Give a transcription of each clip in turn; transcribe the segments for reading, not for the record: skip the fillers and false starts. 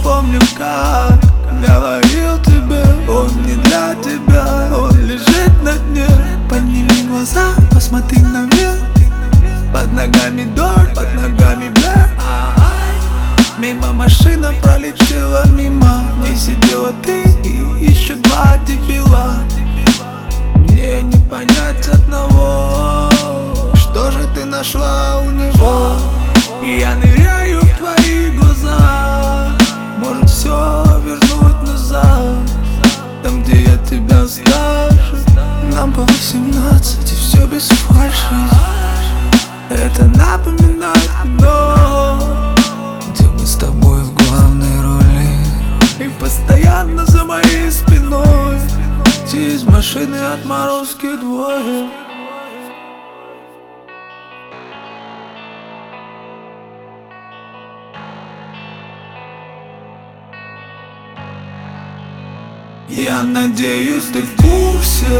помню, как говорил тебе, он не для тебя, он лежит на дне. Подними глаза, посмотри наверх, под ногами дождь, под ногами бля. Мимо машина пролетела мимо, не сидела ты и еще два дебила. Мне не понять одного, что же ты нашла у него. И я ныряю в твои глаза, может все вернуть назад. Там, где я тебя старше, нам по 18 и все без фальши. Это напоминает кино, где мы с тобой в главной роли, и постоянно за моей спиной те из машины отморозки двое. Я надеюсь, ты в курсе,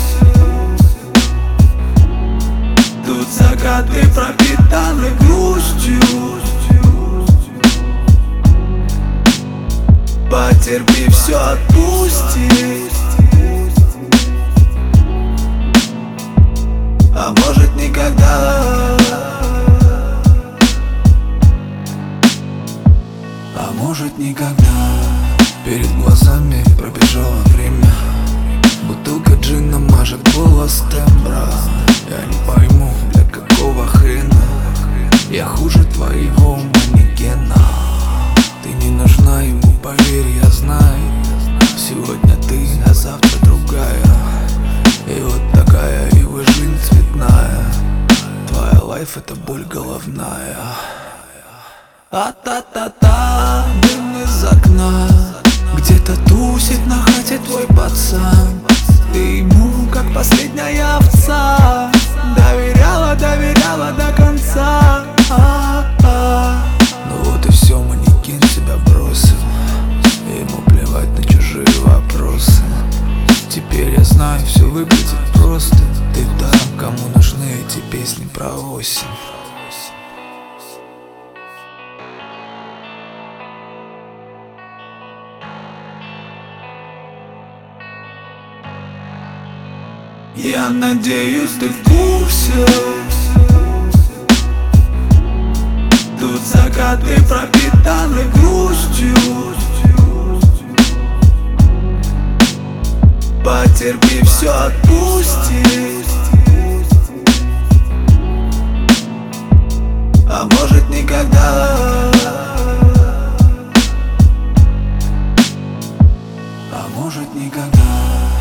тут закаты пропитаны грустью. Потерпи, все отпусти, а может никогда. А может никогда. Перед глазами пробежало время, бутылка джина мажет голос тембра. Я не пойму, для какого хрена я хуже твоего манекена. Ты не нужна ему, поверь, я знаю. Сегодня ты, а завтра другая. И вот такая его жизнь цветная. Твоя лайф — это боль головная. А-та-та-та, дым из окна, где-то тусит на хате твой пацан. Ты ему как последняя овца, доверяла, доверяла до конца. Ну вот и все, манекен себя бросил, ему плевать на чужие вопросы. Теперь я знаю, все выглядит просто. Ты там, кому нужны эти песни про осень. Я надеюсь, ты в курсе, тут закаты пропитаны грустью. Потерпи, все отпусти, а может никогда. А может никогда.